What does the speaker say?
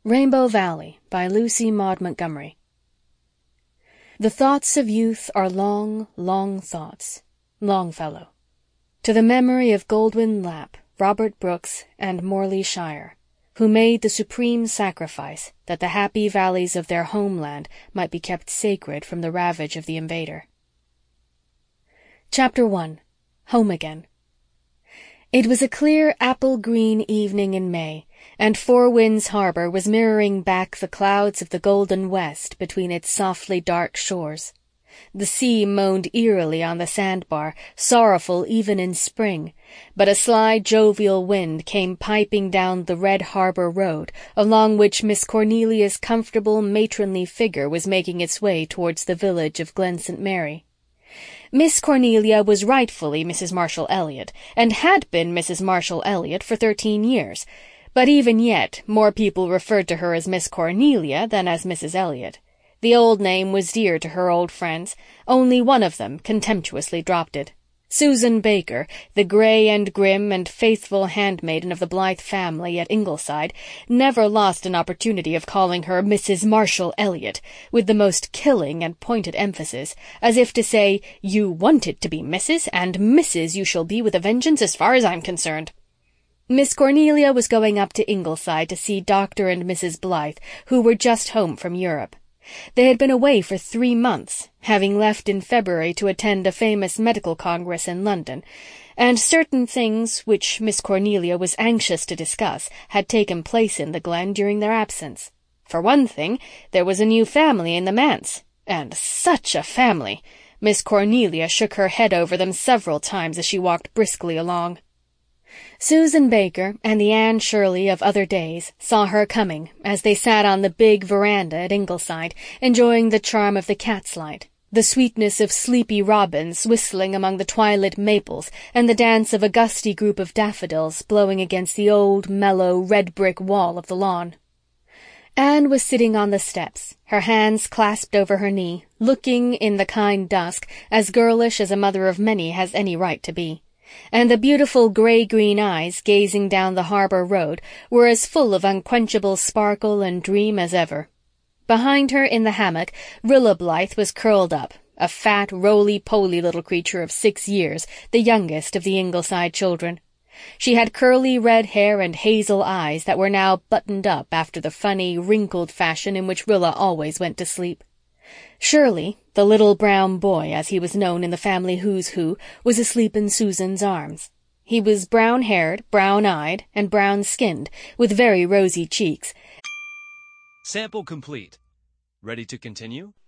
Rainbow Valley by Lucy Maud Montgomery. The thoughts of youth are long, long thoughts. Longfellow. To the memory of Goldwin Lapp, Robert Brooks, and Morley Shire, who made the supreme sacrifice that the happy valleys of their homeland might be kept sacred from the ravage of the invader. Chapter 1. Home Again. It was a clear apple-green evening in May, and Four Winds Harbor was mirroring back the clouds of the golden west between its softly dark shores. The sea moaned eerily on the sandbar, sorrowful even in spring, but a sly, jovial wind came piping down the red harbor road, along which Miss Cornelia's comfortable, matronly figure was making its way towards the village of Glen St. Mary. Miss Cornelia was rightfully Mrs. Marshall Elliott, and had been Mrs. Marshall Elliott for 13 years, but even yet more people referred to her as Miss Cornelia than as Mrs. Elliott. The old name was dear to her old friends. Only one of them contemptuously dropped it. Susan Baker, the gray and grim and faithful handmaiden of the Blythe family at Ingleside, never lost an opportunity of calling her Mrs. Marshall Elliott, with the most killing and pointed emphasis, as if to say, "You wanted to be Mrs., and Mrs. you shall be with a vengeance as far as I'm concerned." Miss Cornelia was going up to Ingleside to see Dr. and Mrs. Blythe, who were just home from Europe. They had been away for 3 months, having left in February to attend a famous medical congress in London, and certain things which Miss Cornelia was anxious to discuss had taken place in the Glen during their absence. For one thing, there was a new family in the manse, and such a family! Miss Cornelia shook her head over them several times as she walked briskly along. Susan Baker and the Anne Shirley of other days saw her coming as they sat on the big veranda at Ingleside, enjoying the charm of the cat's light, the sweetness of sleepy robins whistling among the twilit maples, and the dance of a gusty group of daffodils blowing against the old, mellow, red-brick wall of the lawn. Anne was sitting on the steps, her hands clasped over her knee, looking, in the kind dusk, as girlish as a mother of many has any right to be. And the beautiful gray-green eyes gazing down the harbor road were as full of unquenchable sparkle and dream as ever. Behind her in the hammock, Rilla Blythe was curled up, a fat, roly-poly little creature of 6 years, the youngest of the Ingleside children. She had curly red hair and hazel eyes that were now buttoned up after the funny, wrinkled fashion in which Rilla always went to sleep. Shirley, the little brown boy, as he was known in the family who's who, was asleep in Susan's arms. He was brown-haired, brown-eyed, and brown-skinned, with very rosy cheeks. Sample complete. Ready to continue?